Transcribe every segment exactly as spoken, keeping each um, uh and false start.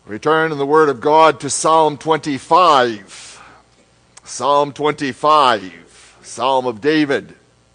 We turn in the Word of God to Psalm twenty-five. Psalm twenty-five, Psalm of David.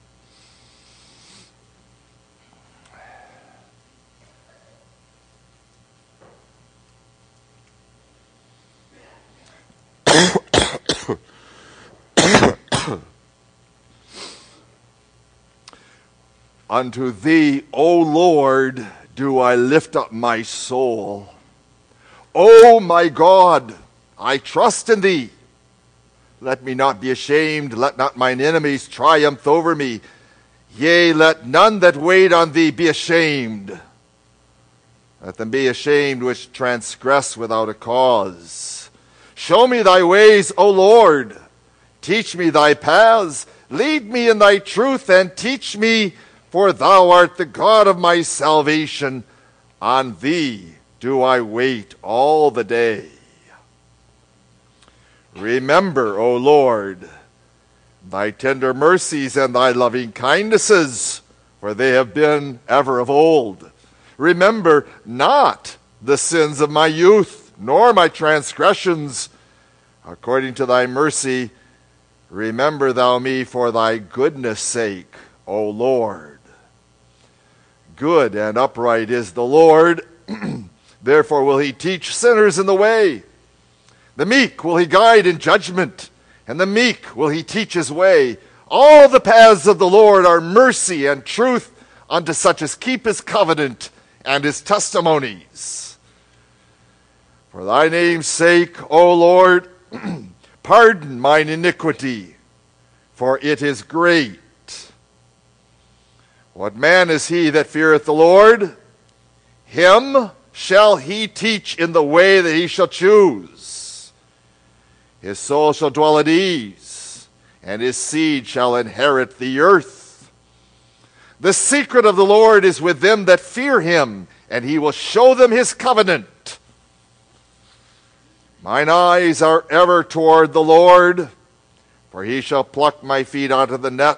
Unto thee, O Lord, do I lift up my soul. O my God, I trust in thee. Let me not be ashamed, let not mine enemies triumph over me. Yea, let none that wait on thee be ashamed. Let them be ashamed which transgress without a cause. Show me thy ways, O Lord. Teach me thy paths. Lead me in thy truth and teach me, for thou art the God of my salvation. On thee do I wait all the day. Remember, O Lord, thy tender mercies and thy loving kindnesses, for they have been ever of old. Remember not the sins of my youth, nor my transgressions. According to thy mercy, remember thou me for thy goodness' sake, O Lord. Good and upright is the Lord. Therefore will he teach sinners in the way. The meek will he guide in judgment, and the meek will he teach his way. All the paths of the Lord are mercy and truth unto such as keep his covenant and his testimonies. For thy name's sake, O Lord, pardon mine iniquity, for it is great. What man is he that feareth the Lord? Him shall he teach in the way that he shall choose. His soul shall dwell at ease, and his seed shall inherit the earth. The secret of the Lord is with them that fear him, and he will show them his covenant. Mine eyes are ever toward the Lord, for he shall pluck my feet out of the net.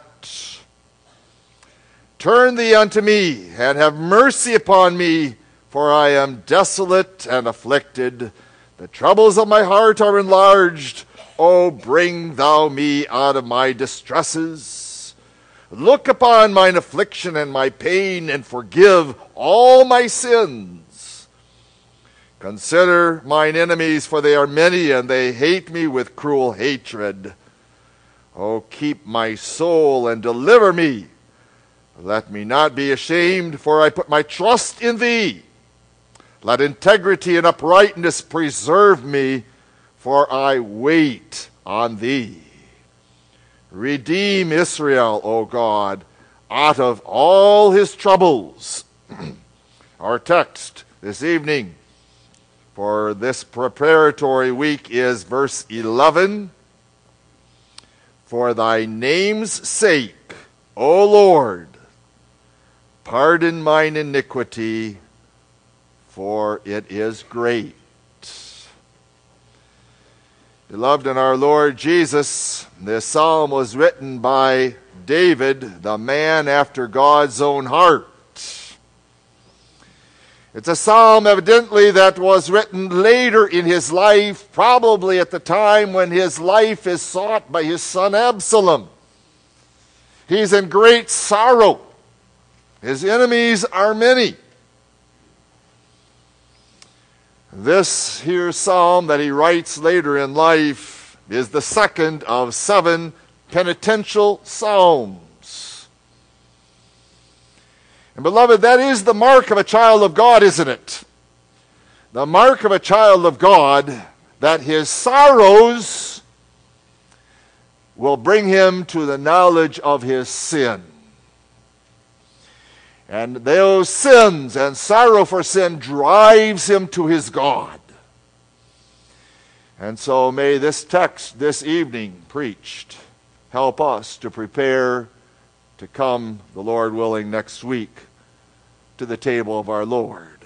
Turn thee unto me, and have mercy upon me, for I am desolate and afflicted. The troubles of my heart are enlarged. O bring thou me out of my distresses. Look upon mine affliction and my pain, and forgive all my sins. Consider mine enemies, for they are many, and they hate me with cruel hatred. O keep my soul and deliver me. Let me not be ashamed, for I put my trust in thee. Let integrity and uprightness preserve me, for I wait on thee. Redeem Israel, O God, out of all his troubles. Our text this evening for this preparatory week is verse eleven. For thy name's sake, O Lord, pardon mine iniquity, for it is great. Beloved in our Lord Jesus, this psalm was written by David, the man after God's own heart. It's a psalm evidently that was written later in his life, probably at the time when his life is sought by his son Absalom. He's in great sorrow. His enemies are many. This here psalm that he writes later in life is the second of seven penitential psalms. And beloved, that is the mark of a child of God, isn't it? The mark of a child of God, that his sorrows will bring him to the knowledge of his sin. And those sins and sorrow for sin drives him to his God. And so may this text this evening preached help us to prepare to come, the Lord willing, next week to the table of our Lord.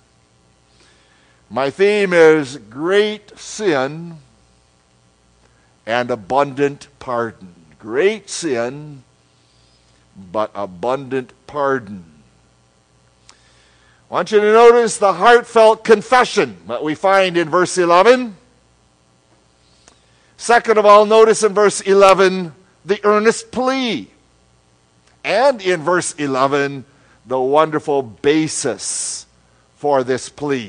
My theme is great sin and abundant pardon. Great sin, but abundant pardon. I want you to notice the heartfelt confession that we find in verse eleven. Second of all, notice in verse eleven the earnest plea. And in verse eleven, the wonderful basis for this plea.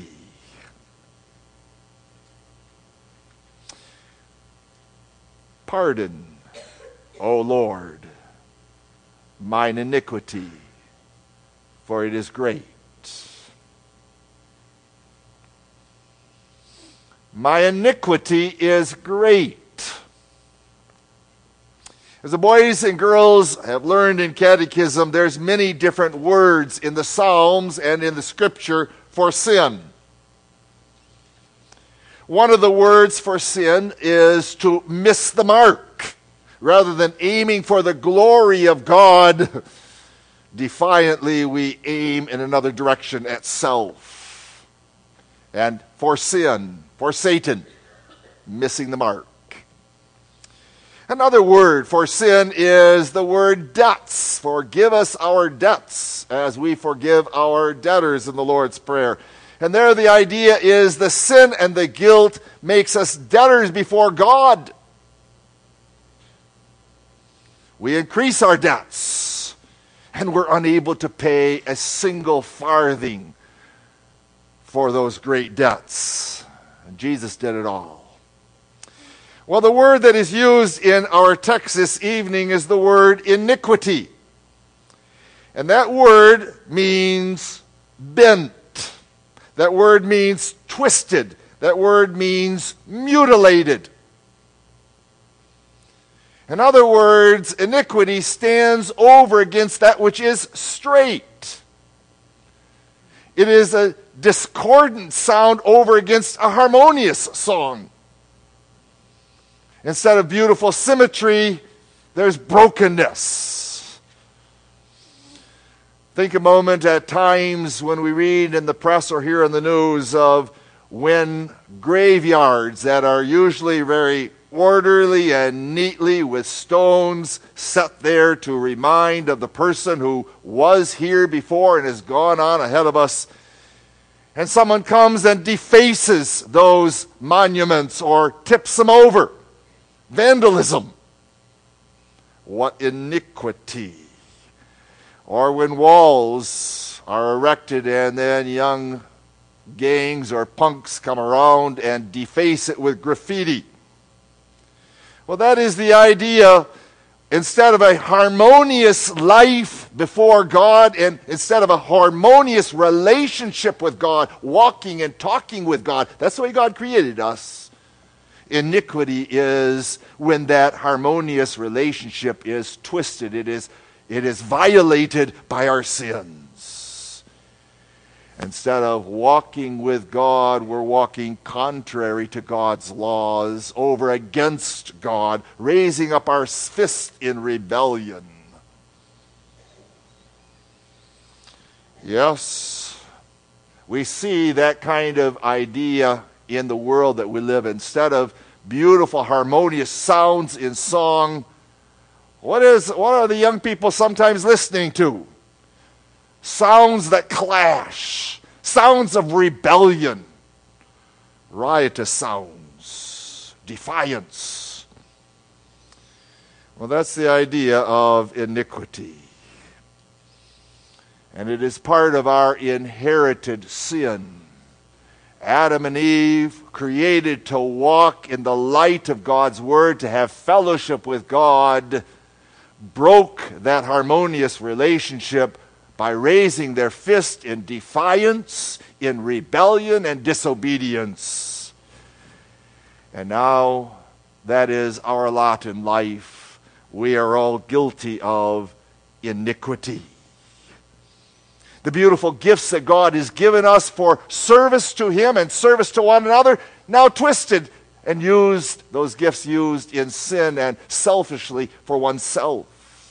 Pardon, O Lord, mine iniquity, for it is great. My iniquity is great. As the boys and girls have learned in catechism, there's many different words in the Psalms and in the Scripture for sin. One of the words for sin is to miss the mark. Rather than aiming for the glory of God, defiantly we aim in another direction at self. And for sin, for Satan, missing the mark. Another word for sin is the word debts. Forgive us our debts as we forgive our debtors in the Lord's Prayer. And there the idea is the sin and the guilt makes us debtors before God. We increase our debts and we're unable to pay a single farthing for those great debts. And Jesus did it all. Well, the word that is used in our text this evening is the word iniquity. And that word means bent. That word means twisted. That word means mutilated. In other words, iniquity stands over against that which is straight. It is a discordant sound over against a harmonious song. Instead of beautiful symmetry, there's brokenness. Think a moment at times when we read in the press or hear in the news of when graveyards that are usually very orderly and neatly with stones set there to remind of the person who was here before and has gone on ahead of us, and someone comes and defaces those monuments or tips them over. Vandalism. What iniquity. Or when walls are erected and then young gangs or punks come around and deface it with graffiti. Well, that is the idea. Instead of a harmonious life before God and instead of a harmonious relationship with God, walking and talking with God, that's the way God created us. Iniquity is when that harmonious relationship is twisted. It is, it is violated by our sins. Instead of walking with God, we're walking contrary to God's laws, over against God, raising up our fist in rebellion. Yes, we see that kind of idea in the world that we live in. Instead of beautiful, harmonious sounds in song, what is what are the young people sometimes listening to? Sounds that clash, sounds of rebellion, riotous sounds, defiance. Well, that's the idea of iniquity. And it is part of our inherited sin. Adam and Eve, created to walk in the light of God's Word, to have fellowship with God, broke that harmonious relationship by raising their fist in defiance, in rebellion and disobedience. And now that is our lot in life. We are all guilty of iniquity. The beautiful gifts that God has given us for service to Him and service to one another, now twisted and used, those gifts used in sin and selfishly for oneself.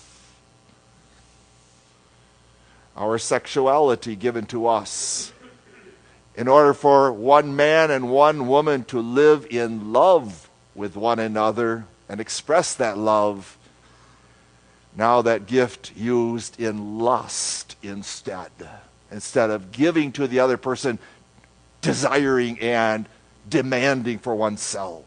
Our sexuality given to us in order for one man and one woman to live in love with one another and express that love. Now that gift used in lust instead. instead of giving to the other person, desiring and demanding for oneself.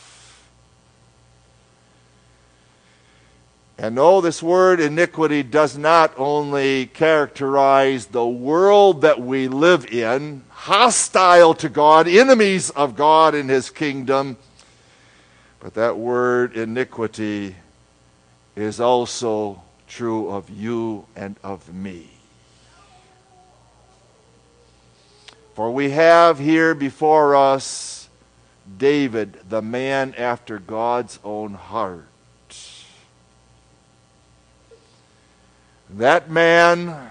And no, this word iniquity does not only characterize the world that we live in, hostile to God, enemies of God and His kingdom, but that word iniquity is also true of you and of me. For we have here before us David, the man after God's own heart. That man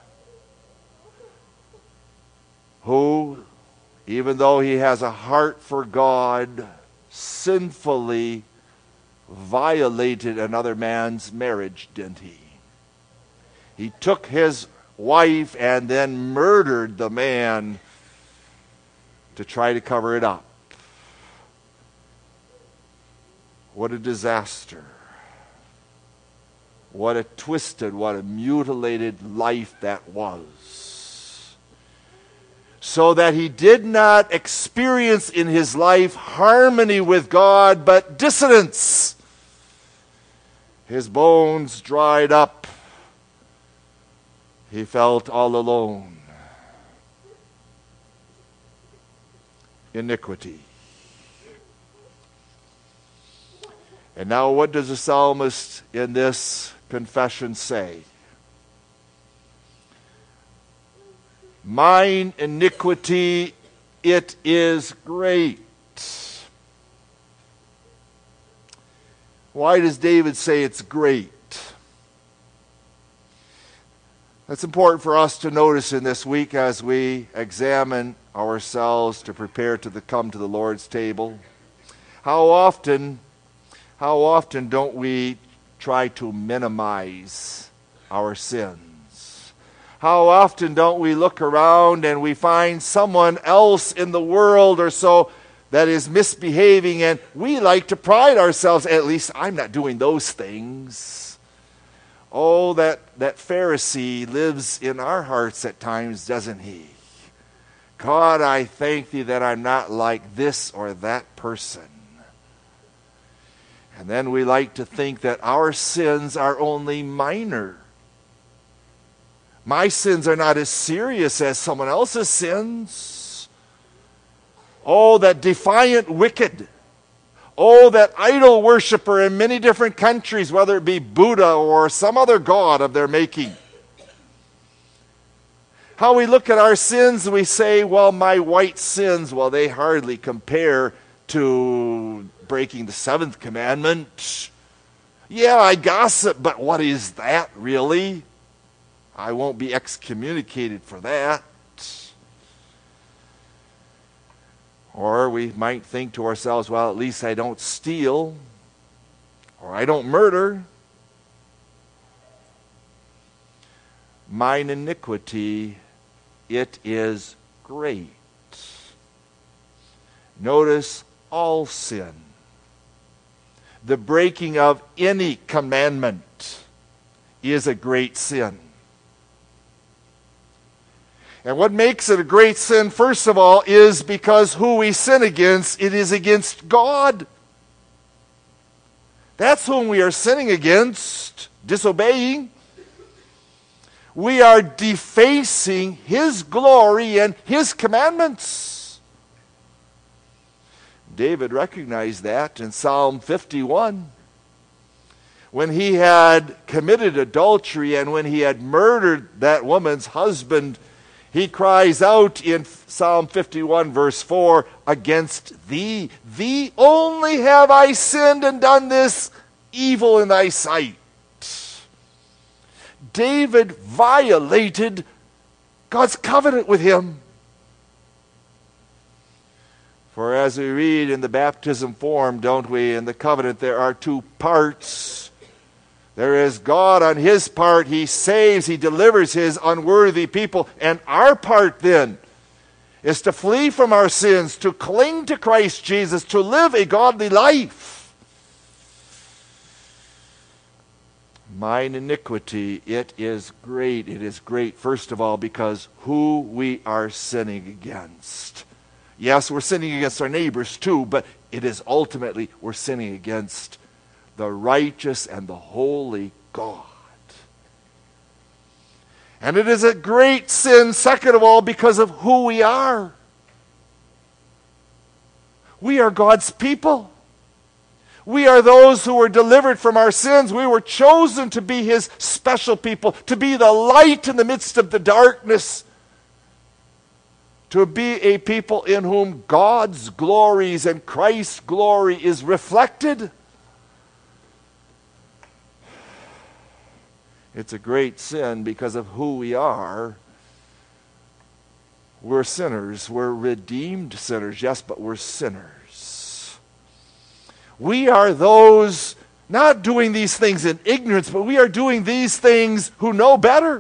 who, even though he has a heart for God, sinfully violated another man's marriage, didn't he? He took his wife and then murdered the man to try to cover it up. What a disaster. What a twisted, what a mutilated life that was. So that he did not experience in his life harmony with God, but dissonance. His bones dried up. He felt all alone. Iniquity. And now what does the psalmist in this confession say? Mine iniquity, it is great. Why does David say it's great? That's important for us to notice in this week as we examine ourselves to prepare to the, come to the Lord's table. How often, how often don't we try to minimize our sins? How often don't we look around and we find someone else in the world or so that is misbehaving, and we like to pride ourselves, at least I'm not doing those things. Oh, that, that Pharisee lives in our hearts at times, doesn't he? God, I thank thee that I'm not like this or that person. And then we like to think that our sins are only minor. My sins are not as serious as someone else's sins. Oh, that defiant wicked. Oh, that idol worshiper in many different countries, whether it be Buddha or some other god of their making. How we look at our sins and we say, well, my white sins, well, they hardly compare to breaking the seventh commandment. Yeah, I gossip, but what is that really? I won't be excommunicated for that. Or we might think to ourselves, well, at least I don't steal, or I don't murder. Mine iniquity, it is great. Notice all sin. The breaking of any commandment is a great sin. And what makes it a great sin, first of all, is because who we sin against, it is against God. That's whom we are sinning against, disobeying. We are defacing His glory and His commandments. David recognized that in Psalm fifty-one. When he had committed adultery and when he had murdered that woman's husband, he cries out in Psalm fifty-one, verse four, against thee, thee only have I sinned and done this evil in thy sight. David violated God's covenant with him. For as we read in the baptism form, don't we, in the covenant there are two parts. There is God on His part. He saves, He delivers His unworthy people. And our part then is to flee from our sins, to cling to Christ Jesus, to live a godly life. Mine iniquity, it is great. It is great, first of all, because who we are sinning against. Yes, we're sinning against our neighbors too, but it is ultimately we're sinning against the righteous and the holy God. And it is a great sin, second of all, because of who we are. We are God's people. We are those who were delivered from our sins. We were chosen to be His special people, to be the light in the midst of the darkness, to be a people in whom God's glories and Christ's glory is reflected. It's a great sin because of who we are. We're sinners. We're redeemed sinners, yes, but we're sinners. We are those not doing these things in ignorance, but we are doing these things who know better.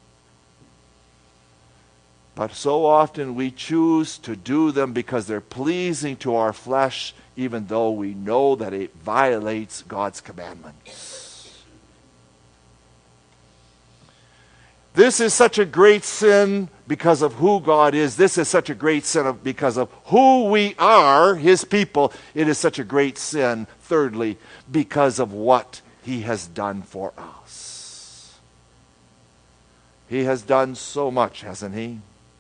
But so often we choose to do them because they're pleasing to our flesh, even though we know that it violates God's commandments. This is such a great sin because of who God is. This is such a great sin of, because of who we are, His people. It is such a great sin, thirdly, because of what He has done for us. He has done so much, hasn't He?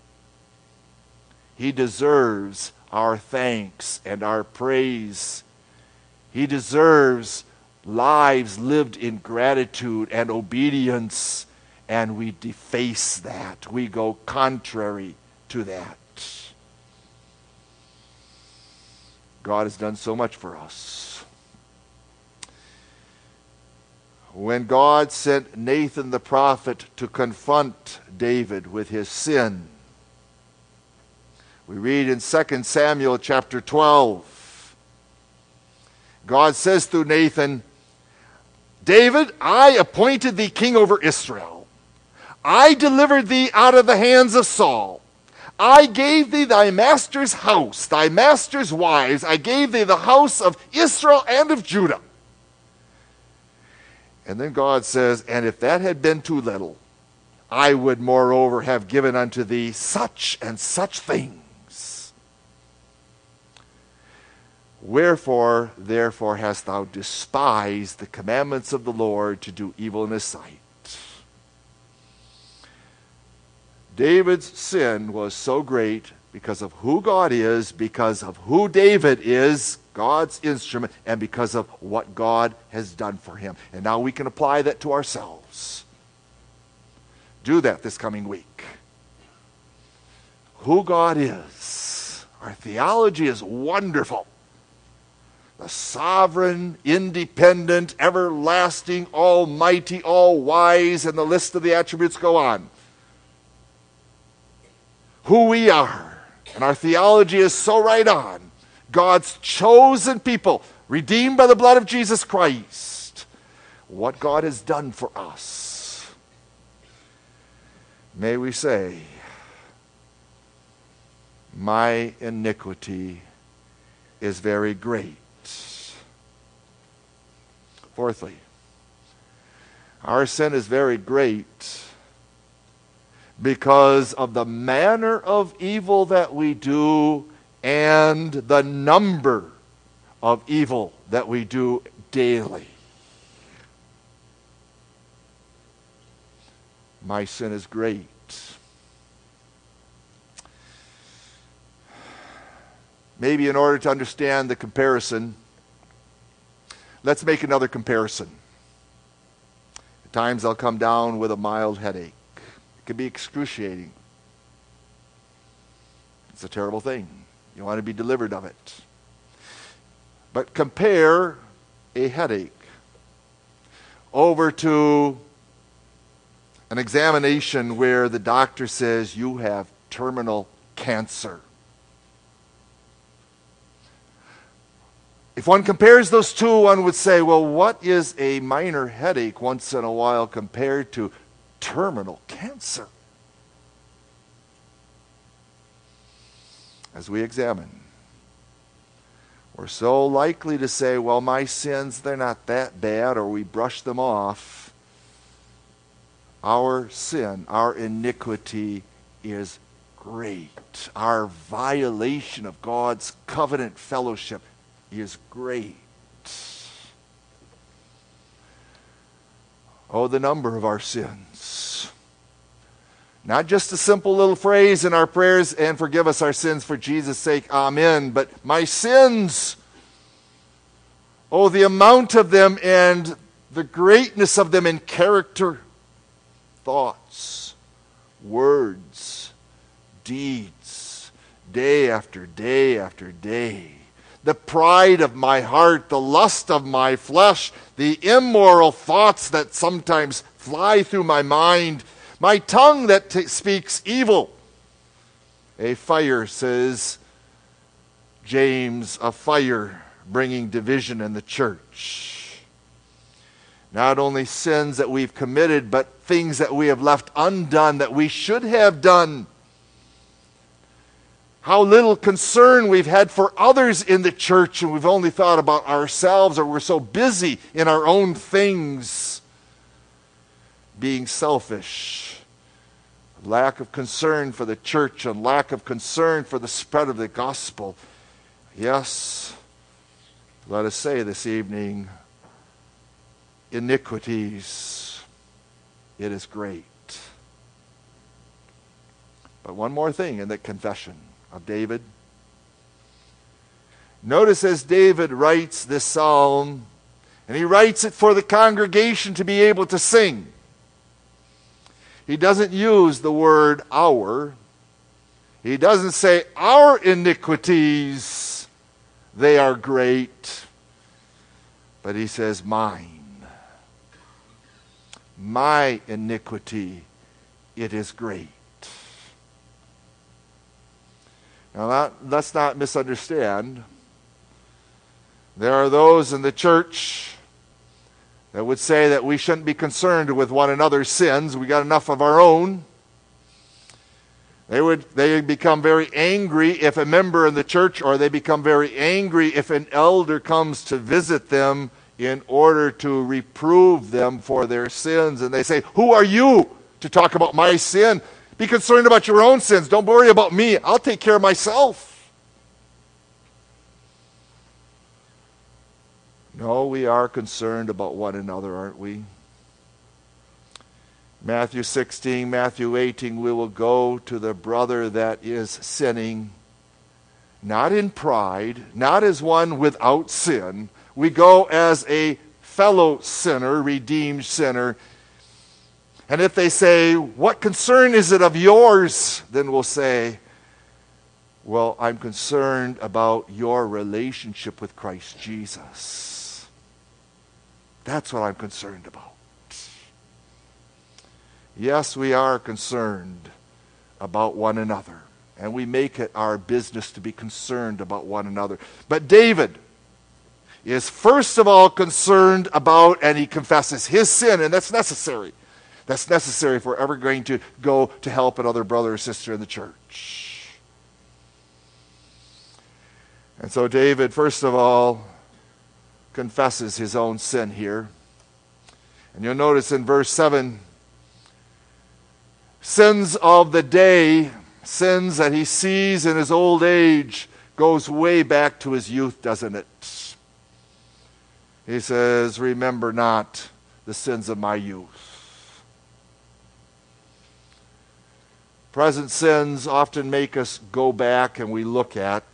He deserves our thanks and our praise. He deserves lives lived in gratitude and obedience. And we deface that. We go contrary to that. God has done so much for us. When God sent Nathan the prophet to confront David with his sin, we read in Second Samuel chapter twelve, God says through Nathan, David, I appointed thee king over Israel. I delivered thee out of the hands of Saul. I gave thee thy master's house, thy master's wives. I gave thee the house of Israel and of Judah. And then God says, and if that had been too little, I would moreover have given unto thee such and such things. Wherefore, therefore, hast thou despised the commandments of the Lord to do evil in His sight? David's sin was so great because of who God is, because of who David is, God's instrument, and because of what God has done for him. And now we can apply that to ourselves. Do that this coming week. Who God is. Our theology is wonderful. The sovereign, independent, everlasting, almighty, all-wise, and the list of the attributes go on. Who we are. And our theology is so right on. God's chosen people, redeemed by the blood of Jesus Christ. What God has done for us. May we say, my iniquity is very great. Fourthly, our sin is very great because of the manner of evil that we do and the number of evil that we do daily. My sin is great. Maybe in order to understand the comparison, let's make another comparison. At times I'll come down with a mild headache. It can be excruciating. It's a terrible thing. You want to be delivered of it. But compare a headache over to an examination where the doctor says you have terminal cancer. If one compares those two, one would say, well, what is a minor headache once in a while compared to terminal cancer? As we examine, we're so likely to say, well, my sins, they're not that bad, or we brush them off. Our sin, our iniquity is great. Our violation of God's covenant fellowship is great. Oh, the number of our sins. Not just a simple little phrase in our prayers, and forgive us our sins for Jesus' sake, amen, but my sins. Oh, the amount of them and the greatness of them in character, thoughts, words, deeds, day after day after day. The pride of my heart, the lust of my flesh, the immoral thoughts that sometimes fly through my mind, my tongue that t- speaks evil. A fire, says James, a fire bringing division in the church. Not only sins that we've committed, but things that we have left undone that we should have done. How little concern we've had for others in the church, and we've only thought about ourselves, or we're so busy in our own things, being selfish. Lack of concern for the church and lack of concern for the spread of the gospel. Yes, let us say this evening, iniquities, it is great. But one more thing in the confession of David. Notice as David writes this psalm, and he writes it for the congregation to be able to sing. He doesn't use the word our. He doesn't say our iniquities, they are great. But he says mine. My iniquity, it is great. Now, that, let's not misunderstand. There are those in the church that would say that we shouldn't be concerned with one another's sins. We got enough of our own. They would they become very angry if a member in the church, or they become very angry if an elder comes to visit them in order to reprove them for their sins. And they say, who are you to talk about my sin? Be concerned about your own sins. Don't worry about me. I'll take care of myself. No, we are concerned about one another, aren't we? Matthew sixteen, Matthew eighteen, we will go to the brother that is sinning, not in pride, not as one without sin. We go as a fellow sinner, redeemed sinner. And if they say, what concern is it of yours? Then we'll say, well, I'm concerned about your relationship with Christ Jesus. That's what I'm concerned about. Yes, we are concerned about one another. And we make it our business to be concerned about one another. But David is first of all concerned about, and he confesses his sin, and that's necessary. That's necessary if we're ever going to go to help another brother or sister in the church. And so David, first of all, confesses his own sin here. And you'll notice in verse seven, sins of the day, sins that he sees in his old age, goes way back to his youth, doesn't it? He says, remember not the sins of my youth. Present sins often make us go back and we look at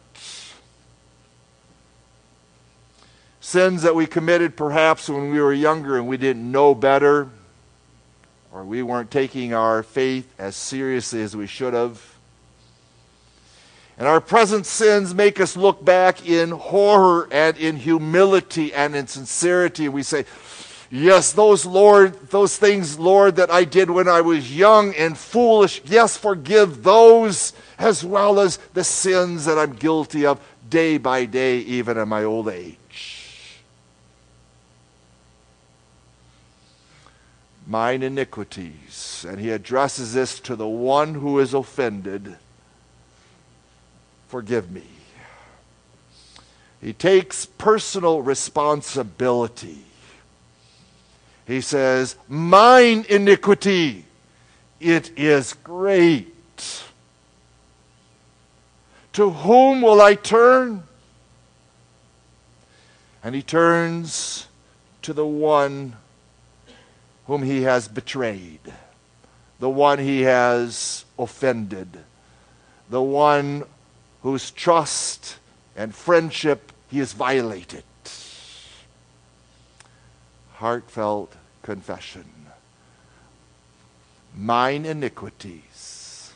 sins that we committed perhaps when we were younger and we didn't know better, or we weren't taking our faith as seriously as we should have. And our present sins make us look back in horror and in humility and in sincerity. We say, yes, those Lord, those things, Lord, that I did when I was young and foolish, yes, forgive those, as well as the sins that I'm guilty of day by day, even in my old age. Mine iniquities. And he addresses this to the one who is offended. Forgive me. He takes personal responsibility. He says, mine iniquity, it is great. To whom will I turn? And he turns to the one whom he has betrayed, the one he has offended, the one whose trust and friendship he has violated. Heartfelt confession. Mine iniquities,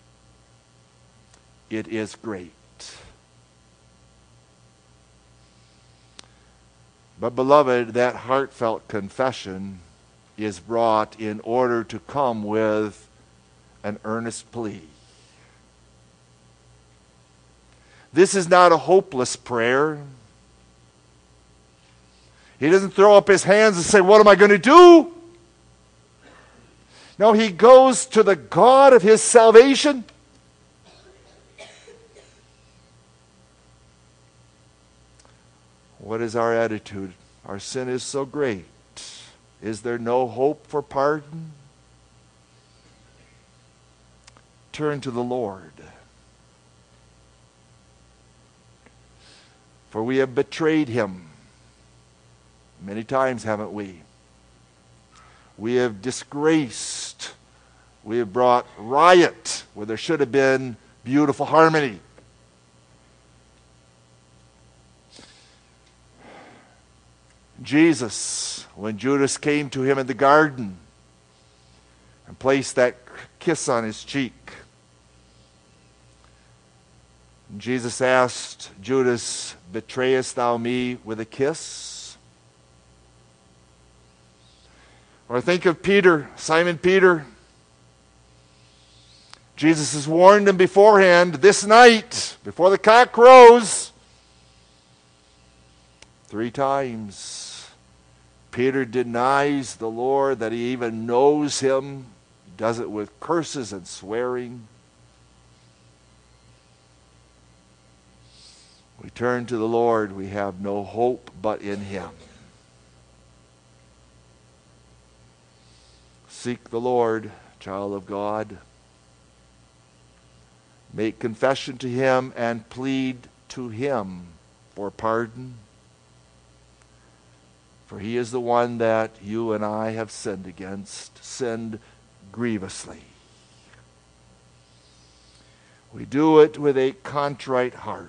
it is great. But beloved, that heartfelt confession is brought in order to come with an earnest plea. This is not a hopeless prayer. He doesn't throw up his hands and say, what am I going to do? No, he goes to the God of his salvation. What is our attitude? Our sin is so great. Is there no hope for pardon? Turn to the Lord. For we have betrayed him. Many times, haven't we? We have disgraced. We have brought riot where there should have been beautiful harmony. Jesus, when Judas came to him in the garden and placed that kiss on his cheek, Jesus asked Judas, betrayest thou me with a kiss? Or think of Peter, Simon Peter. Jesus has warned him beforehand, this night, before the cock crows, three times. Peter denies the Lord that he even knows him. He does it with curses and swearing. We turn to the Lord. We have no hope but in him. Seek the Lord, child of God. Make confession to him and plead to him for pardon. For he is the one that you and I have sinned against, sinned grievously. We do it with a contrite heart.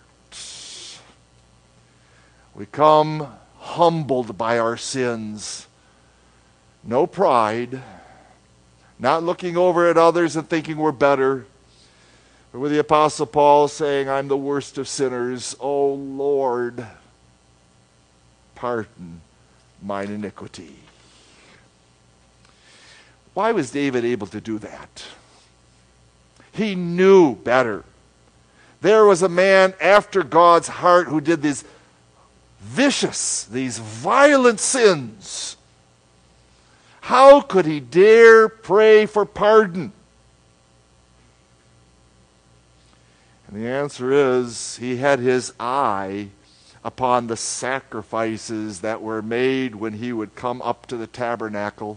We come humbled by our sins. No pride. Not looking over at others and thinking we're better. But with the Apostle Paul saying, I'm the worst of sinners. Oh Lord, pardon mine iniquity. Why was David able to do that? He knew better. There was a man after God's heart who did these vicious, these violent sins. How could he dare pray for pardon? And the answer is, he had his eye upon the sacrifices that were made when he would come up to the tabernacle.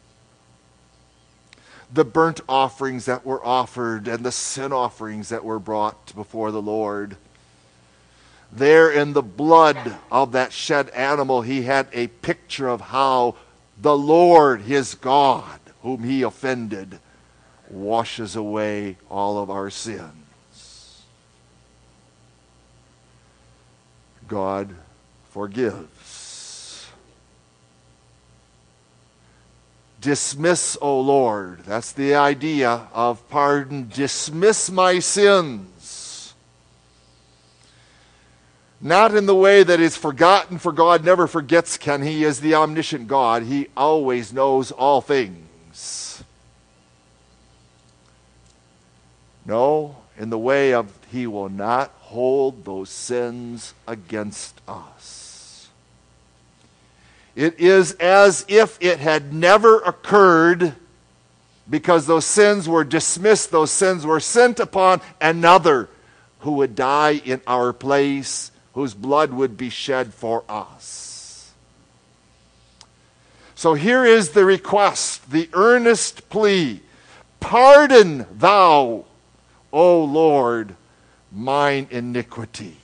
The burnt offerings that were offered and the sin offerings that were brought before the Lord. There in the blood of that shed animal, he had a picture of how the Lord, his God, whom he offended, washes away all of our sins. God forgives. Dismiss, O Lord. That's the idea of pardon. Dismiss my sins. Not in the way that is forgotten, for God never forgets, Ken. He is the omniscient God. He always knows all things. No, in the way of he will not hold those sins against us. It is as if it had never occurred, because those sins were dismissed, those sins were sent upon another who would die in our place, whose blood would be shed for us. So here is the request, the earnest plea. Pardon thou, O Lord, mine iniquity.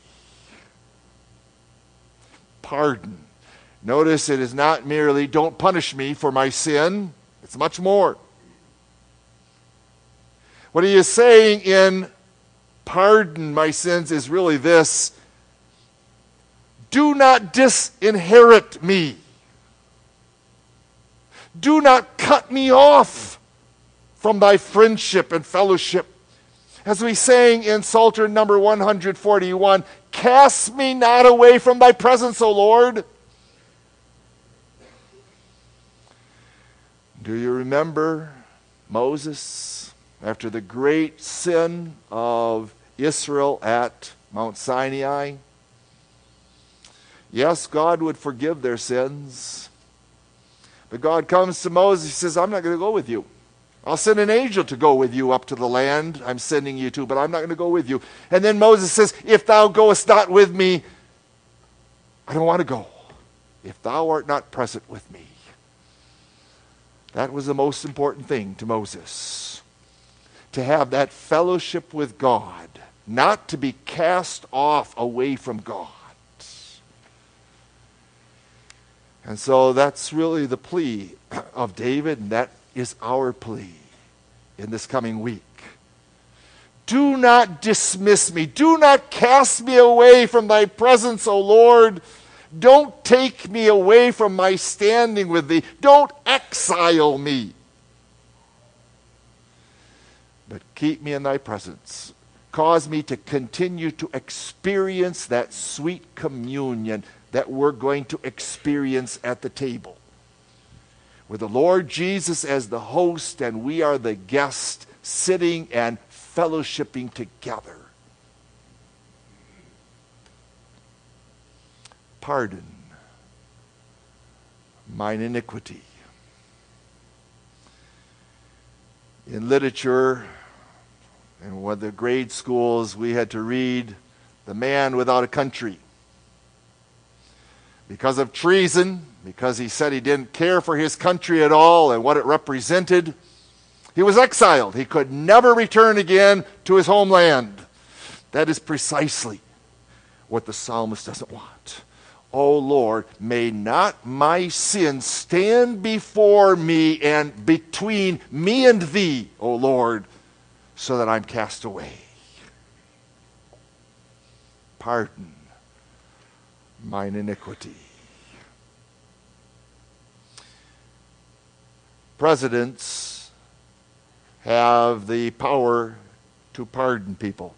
Pardon. Notice it is not merely, don't punish me for my sin. It's much more. What he is saying in pardon my sins is really this: do not disinherit me. Do not cut me off from thy friendship and fellowship. As we sang in Psalter number one hundred forty-one, cast me not away from thy presence, O Lord. Do you remember Moses after the great sin of Israel at Mount Sinai? Yes, God would forgive their sins. But God comes to Moses, he says, I'm not going to go with you. I'll send an angel to go with you up to the land I'm sending you to, but I'm not going to go with you. And then Moses says, if thou goest not with me, I don't want to go. If thou art not present with me. That was the most important thing to Moses. To have that fellowship with God, not to be cast off away from God. And so that's really the plea of David, and that is our plea in this coming week. Do not dismiss me. Do not cast me away from thy presence, O Lord. Don't take me away from my standing with thee. Don't exile me. But keep me in thy presence. Cause me to continue to experience that sweet communion that we're going to experience at the table, with the Lord Jesus as the host and we are the guest, sitting and fellowshipping together. Pardon mine iniquity. In literature, in one of the grade schools, we had to read The Man Without a Country. Because of treason, because he said he didn't care for his country at all and what it represented, he was exiled. He could never return again to his homeland. That is precisely what the psalmist doesn't want. O Lord, may not my sin stand before me and between me and thee, O Lord, so that I'm cast away. Pardon mine iniquity. Presidents have the power to pardon people.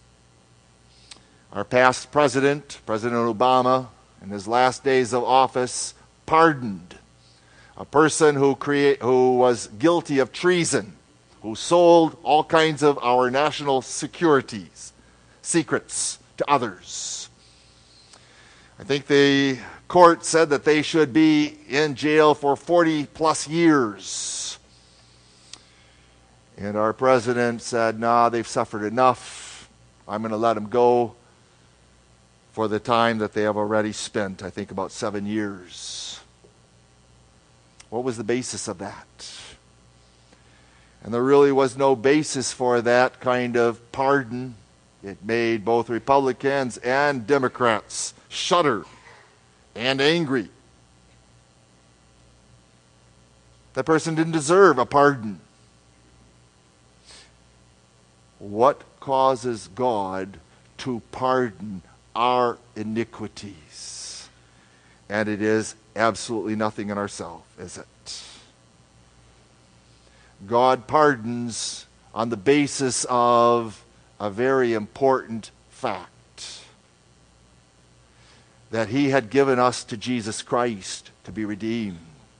Our past president, President Obama, in his last days of office, pardoned a person who create, who was guilty of treason, who sold all kinds of our national securities, secrets to others. I think the court said that they should be in jail for forty plus years. And our president said, nah, they've suffered enough. I'm going to let them go for the time that they have already spent, I think about seven years. What was the basis of that? And there really was no basis for that kind of pardon. It made both Republicans and Democrats shudder and angry. That person didn't deserve a pardon. What causes God to pardon our iniquities? And it is absolutely nothing in ourselves, is it? God pardons on the basis of a very important fact, that he had given us to Jesus Christ to be redeemed.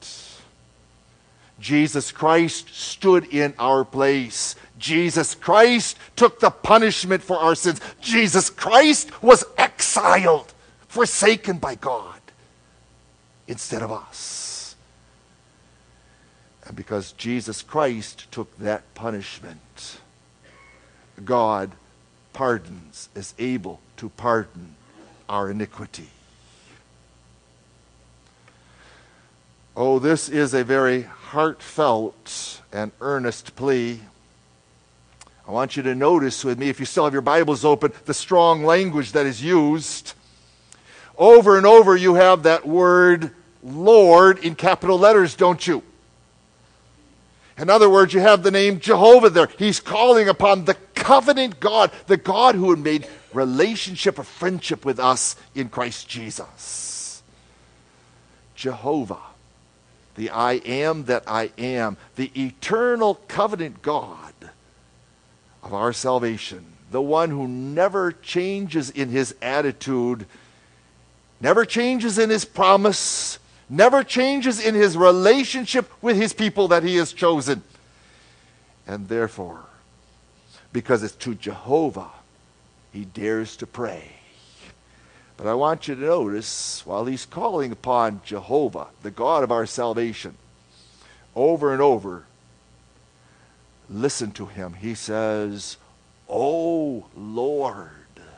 Jesus Christ stood in our place. Jesus Christ took the punishment for our sins. Jesus Christ was exiled, forsaken by God, instead of us. And because Jesus Christ took that punishment, God pardons, is able to pardon our iniquity. Oh, this is a very heartfelt and earnest plea. I want you to notice with me, if you still have your Bibles open, the strong language that is used. Over and over you have that word Lord in capital letters, don't you? In other words, you have the name Jehovah there. He's calling upon the covenant God, the God who had made relationship or friendship with us in Christ Jesus. Jehovah, the I am that I am, the eternal covenant God of our salvation, the one who never changes in his attitude, never changes in his promise, never changes in his relationship with his people that he has chosen. And therefore, because it's to Jehovah, he dares to pray. But I want you to notice, while he's calling upon Jehovah, the God of our salvation, over and over, listen to him. He says, "O Lord,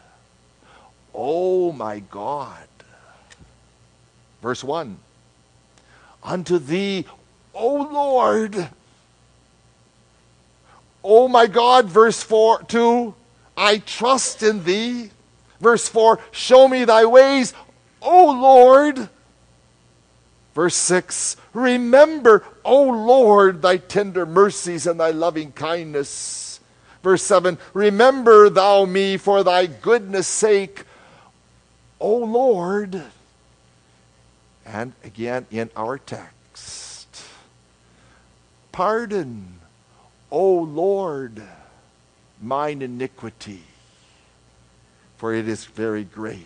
O my God." Verse one, "Unto thee, O Lord." "O my God," verse four, two, "I trust in thee." Verse four, "Show me thy ways, O Lord." Verse six, "Remember, O Lord, thy tender mercies and thy loving kindness." Verse seven, "Remember thou me for thy goodness' sake, O Lord." And again in our text, "Pardon, O Lord, mine iniquity, for it is very great."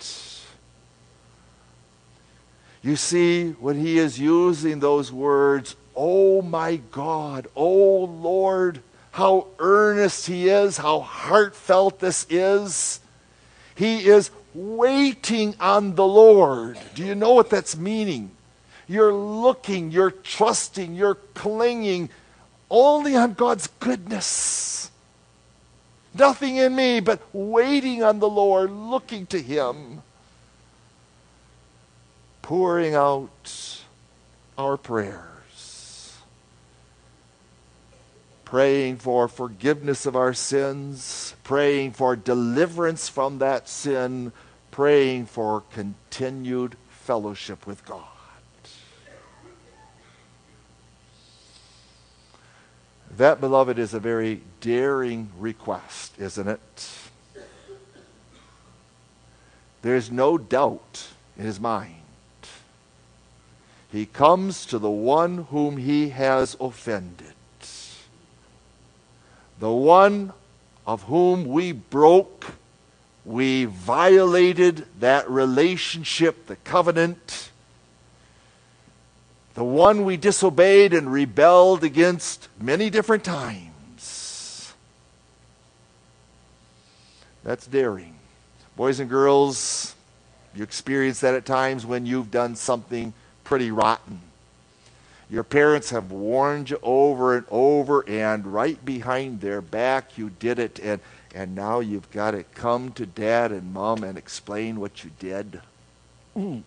You see, when he is using those words, "Oh my God, oh Lord," how earnest he is, how heartfelt this is. He is waiting on the Lord. Do you know what that's meaning? You're looking, you're trusting, you're clinging only on God's goodness. Nothing in me, but waiting on the Lord, looking to him, pouring out our prayers, praying for forgiveness of our sins, praying for deliverance from that sin, praying for continued fellowship with God. That, beloved, is a very daring request, isn't it? There's no doubt in his mind. He comes to the one whom he has offended, the one of whom we broke, we violated that relationship, the covenant, the one we disobeyed and rebelled against many different times. That's daring. Boys and girls, you experience that at times when you've done something pretty rotten. Your parents have warned you over and over, and right behind their back you did it, and, and now you've got to come to Dad and Mom and explain what you did. Mm.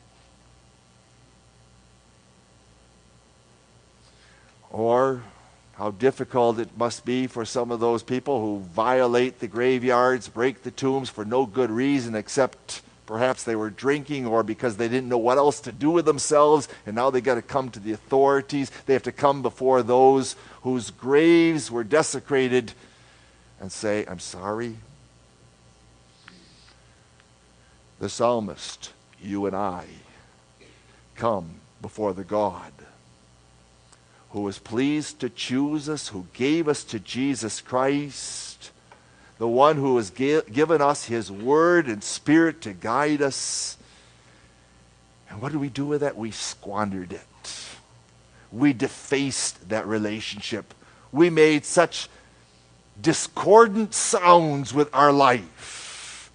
Or how difficult it must be for some of those people who violate the graveyards, break the tombs for no good reason except perhaps they were drinking or because they didn't know what else to do with themselves, and now they got to come to the authorities. They have to come before those whose graves were desecrated and say, "I'm sorry." The psalmist, you and I, come before the God who was pleased to choose us, who gave us to Jesus Christ, the one who has gi- given us his word and spirit to guide us. And what do we do with that? We squandered it. We defaced that relationship. We made such discordant sounds with our life.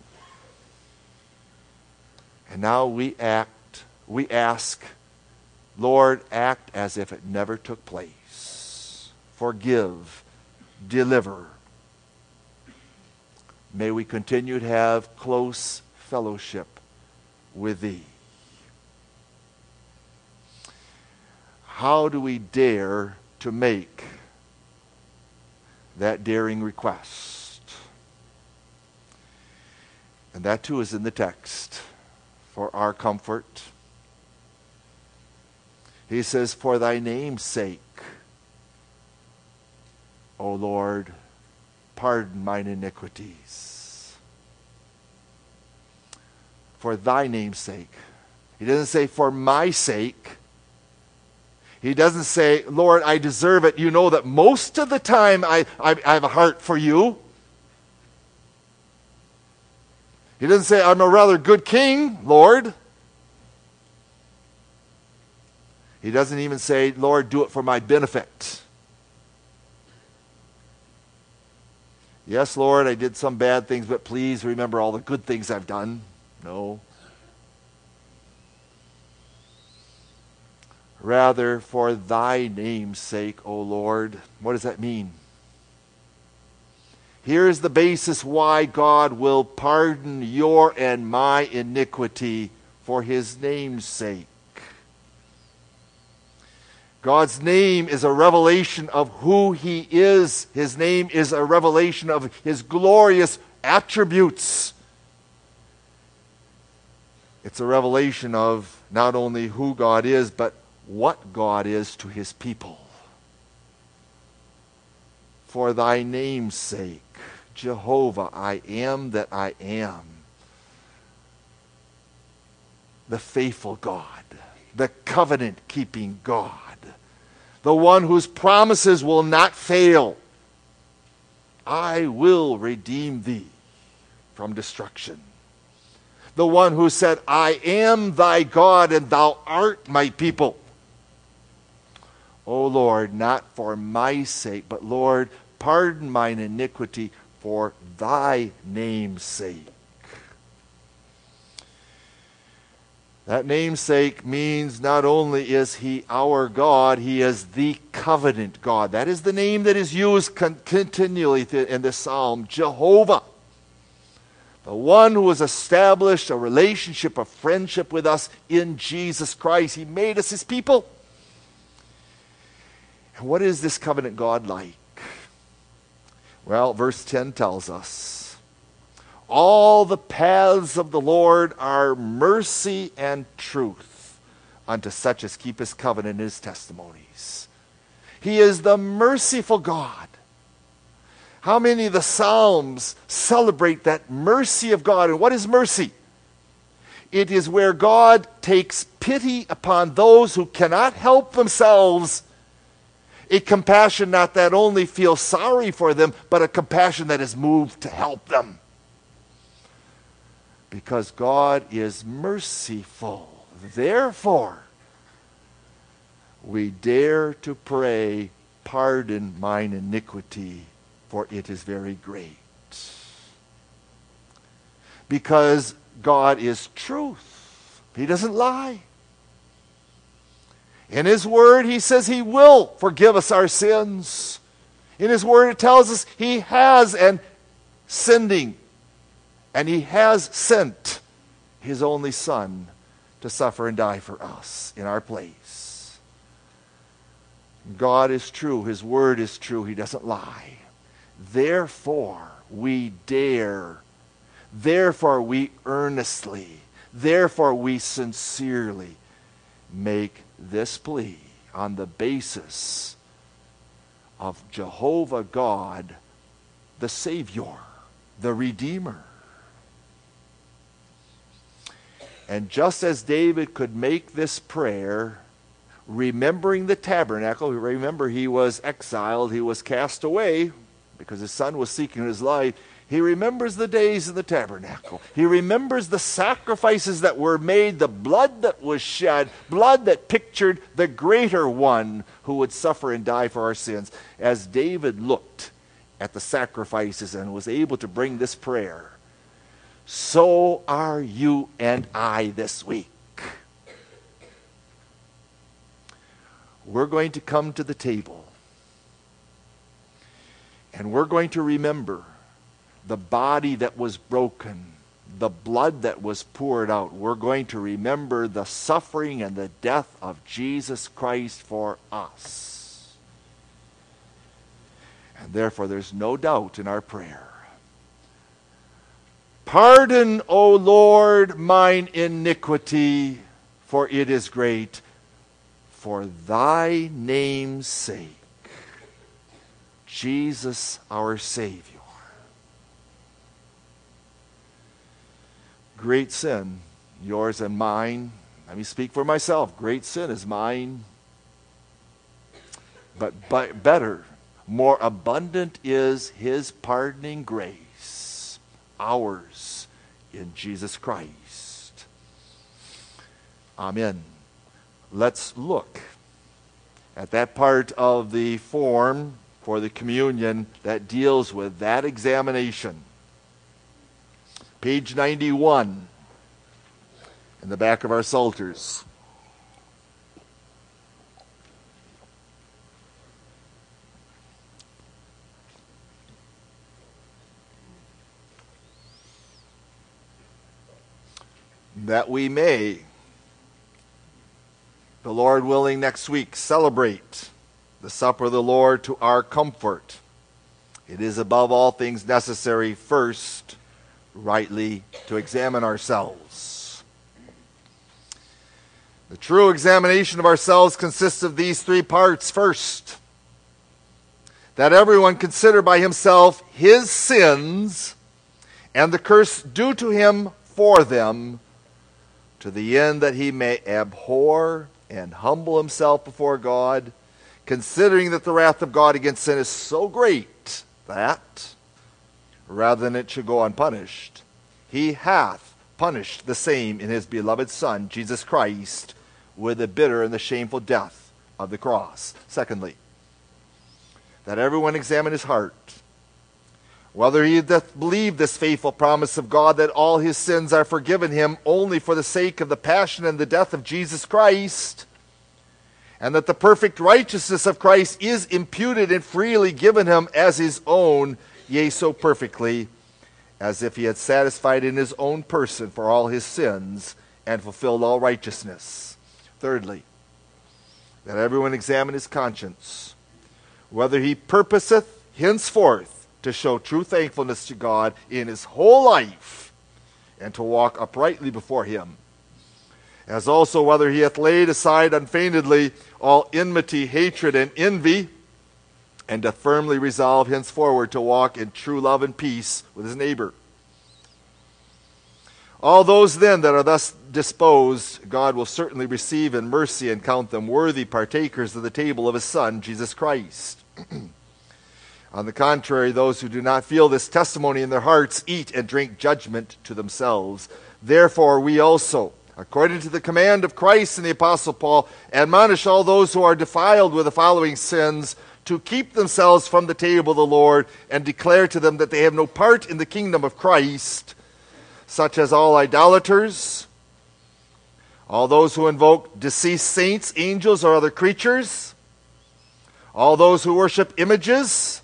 And now we act, we ask, "Lord, act as if it never took place. Forgive, deliver." May we continue to have close fellowship with thee. how do we dare to make that daring request? And that too is in the text for our comfort. He says, for thy name's sake, O Lord, pardon mine iniquities. For thy name's sake. He doesn't say for my sake. He doesn't say, Lord, I deserve it. You know that most of the time I, I, I have a heart for you. He doesn't say, I'm a rather good king, Lord. He doesn't even say, Lord, do it for my benefit. Yes, Lord, I did some bad things, but please remember all the good things I've done. No. Rather, for thy name's sake, O Lord. What does that mean? Here's the basis why God will pardon your and my iniquity for his name's sake. God's name is a revelation of who he is. His name is a revelation of his glorious attributes. It's a revelation of not only who God is, but what God is to his people. For thy name's sake, Jehovah, I am that I am. The faithful God, the covenant-keeping God, the one whose promises will not fail. I will redeem thee from destruction. The one who said, I am thy God and thou art my people. O Lord, not for my sake, but Lord, pardon mine iniquity for thy name's sake. That namesake means not only is he our God, he is the covenant God. That is the name that is used con- continually in this psalm, Jehovah. The one who has established a relationship of friendship with us in Jesus Christ. He made us his people. And what is this covenant God like? Well, verse ten tells us, all the paths of the Lord are mercy and truth unto such as keep his covenant and his testimonies. He is the merciful God. How many of the Psalms celebrate that mercy of God? And what is mercy? It is where God takes pity upon those who cannot help themselves. A compassion not that only feels sorry for them, but a compassion that is moved to help them. Because God is merciful. Therefore, we dare to pray, pardon mine iniquity, for it is very great. Because God is truth. He doesn't lie. In his word, he says he will forgive us our sins. In his word, it tells us he has and sending And he has sent his only Son to suffer and die for us in our place. God is true. His word is true. He doesn't lie. Therefore, we dare. Therefore, we earnestly. Therefore, we sincerely make this plea on the basis of Jehovah God, the Savior, the Redeemer. And just as David could make this prayer, remembering the tabernacle, remember he was exiled, he was cast away because his son was seeking his life. He remembers the days in the tabernacle. He remembers the sacrifices that were made, the blood that was shed, blood that pictured the greater one who would suffer and die for our sins. As David looked at the sacrifices and was able to bring this prayer, so are you and I this week. We're going to come to the table and we're going to remember the body that was broken, the blood that was poured out. We're going to remember the suffering and the death of Jesus Christ for us. And therefore, there's no doubt in our prayer. Pardon, O Lord, mine iniquity, for it is great, for thy name's sake. Jesus, our Savior. Great sin, yours and mine. Let me speak for myself. Great sin is mine. But, but better, more abundant is his pardoning grace, ours in Jesus Christ. Amen. Let's look at that part of the form for the communion that deals with that examination. Page ninety-one in the back of our Psalters. That we may, the Lord willing, next week celebrate the supper of the Lord to our comfort. It is above all things necessary first rightly to examine ourselves. The true examination of ourselves consists of these three parts. First, that everyone consider by himself his sins and the curse due to him for them, to the end that he may abhor and humble himself before God, considering that the wrath of God against sin is so great that, rather than it should go unpunished, he hath punished the same in his beloved Son, Jesus Christ, with the bitter and the shameful death of the cross. Secondly, that everyone examine his heart, whether he doth believe this faithful promise of God that all his sins are forgiven him only for the sake of the passion and the death of Jesus Christ, and that the perfect righteousness of Christ is imputed and freely given him as his own, yea, so perfectly, as if he had satisfied in his own person for all his sins and fulfilled all righteousness. Thirdly, that everyone examine his conscience, whether he purposeth henceforth to show true thankfulness to God in his whole life, and to walk uprightly before him, as also whether he hath laid aside unfeignedly all enmity, hatred, and envy, and doth firmly resolve henceforward to walk in true love and peace with his neighbor. All those then that are thus disposed, God will certainly receive in mercy and count them worthy partakers of the table of his Son, Jesus Christ. On the contrary, those who do not feel this testimony in their hearts eat and drink judgment to themselves. Therefore we also, according to the command of Christ and the Apostle Paul, admonish all those who are defiled with the following sins to keep themselves from the table of the Lord, and declare to them that they have no part in the kingdom of Christ, such as all idolaters, all those who invoke deceased saints, angels, or other creatures, all those who worship images,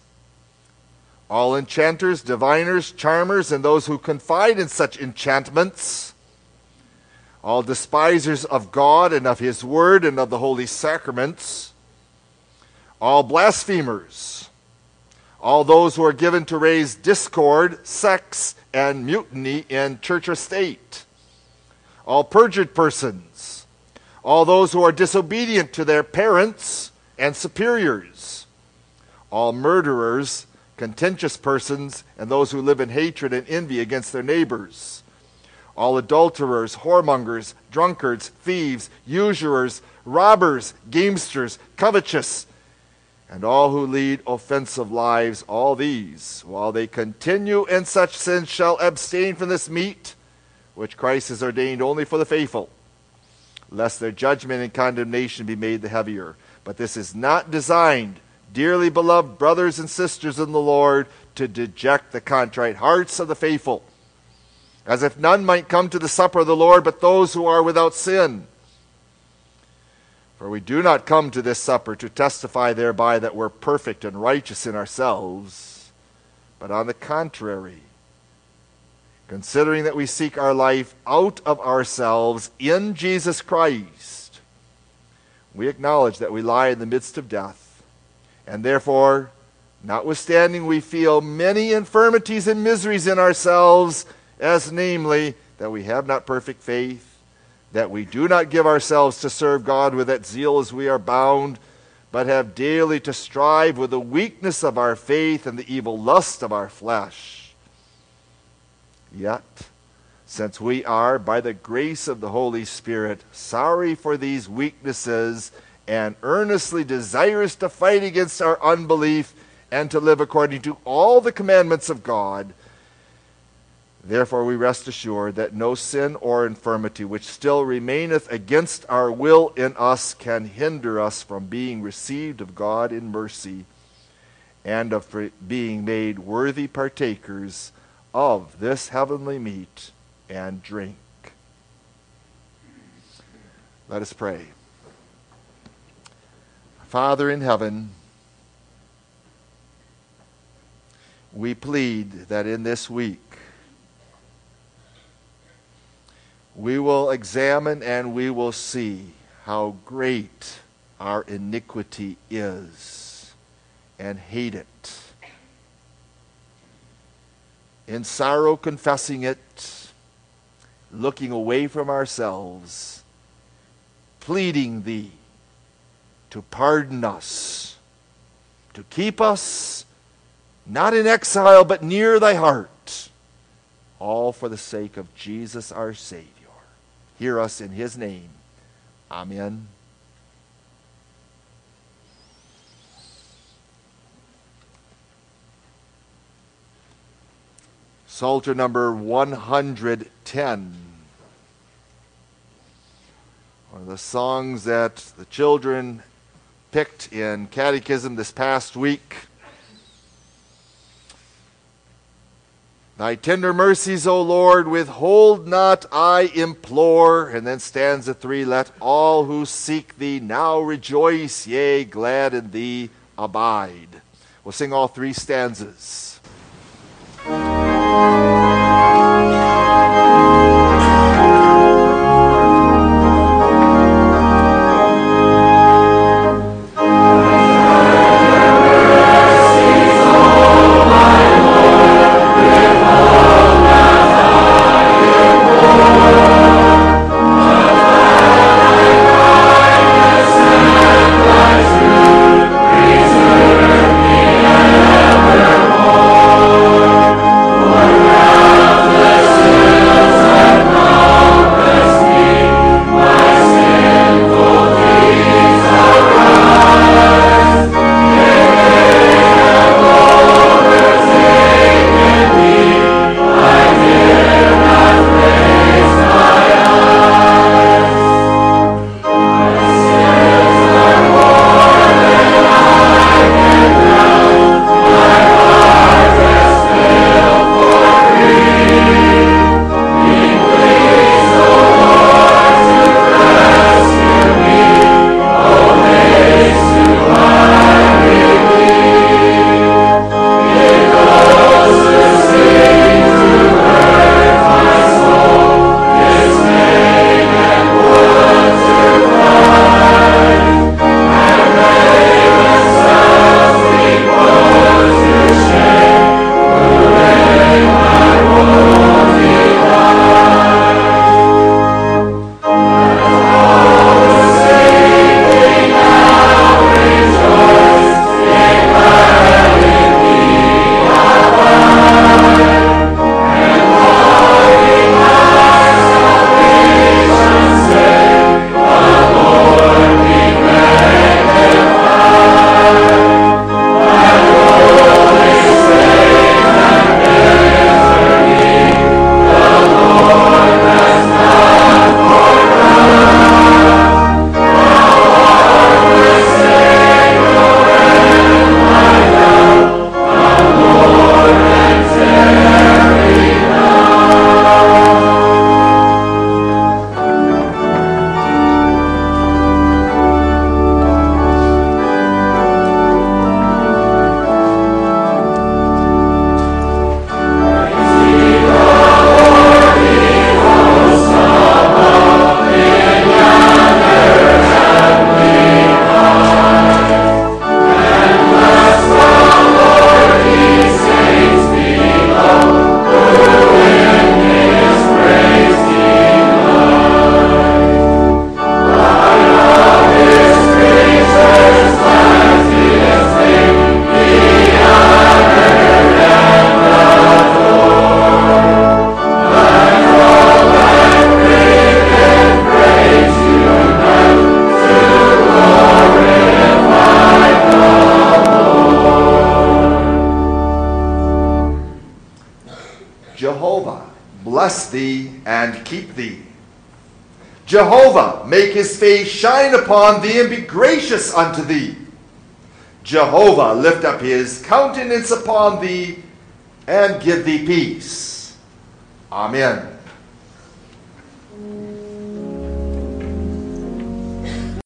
all enchanters, diviners, charmers, and those who confide in such enchantments, all despisers of God and of his word and of the holy sacraments, all blasphemers, all those who are given to raise discord, sects, and mutiny in church or state, all perjured persons, all those who are disobedient to their parents and superiors, all murderers, contentious persons, and those who live in hatred and envy against their neighbors, all adulterers, whoremongers, drunkards, thieves, usurers, robbers, gamesters, covetous, and all who lead offensive lives, all these, while they continue in such sins, shall abstain from this meat, which Christ has ordained only for the faithful, lest their judgment and condemnation be made the heavier. But this is not designed, dearly beloved brothers and sisters in the Lord, to deject the contrite hearts of the faithful, as if none might come to the supper of the Lord but those who are without sin. For we do not come to this supper to testify thereby that we're perfect and righteous in ourselves, but on the contrary, considering that we seek our life out of ourselves in Jesus Christ, we acknowledge that we lie in the midst of death, and therefore, notwithstanding we feel many infirmities and miseries in ourselves, as namely, that we have not perfect faith, that we do not give ourselves to serve God with that zeal as we are bound, but have daily to strive with the weakness of our faith and the evil lust of our flesh. Yet, since we are, by the grace of the Holy Spirit, sorry for these weaknesses and earnestly desirous to fight against our unbelief and to live according to all the commandments of God, therefore we rest assured that no sin or infirmity which still remaineth against our will in us can hinder us from being received of God in mercy and of being made worthy partakers of this heavenly meat and drink. Let us pray. Father in heaven, we plead that in this week we will examine and we will see how great our iniquity is and hate it. In sorrow confessing it, looking away from ourselves, pleading thee to pardon us, to keep us not in exile but near thy heart, all for the sake of Jesus our Savior. Hear us in his name. Amen. Psalter number one hundred ten. One of the songs that the children picked in catechism this past week. Thy tender mercies, O Lord, withhold not, I implore. And then stanza three, let all who seek thee now rejoice, yea, glad in thee abide. We'll sing all three stanzas. Forever. bless thee and keep thee. Jehovah make his face shine upon thee and be gracious unto thee. Jehovah lift up his countenance upon thee and give thee peace. Amen.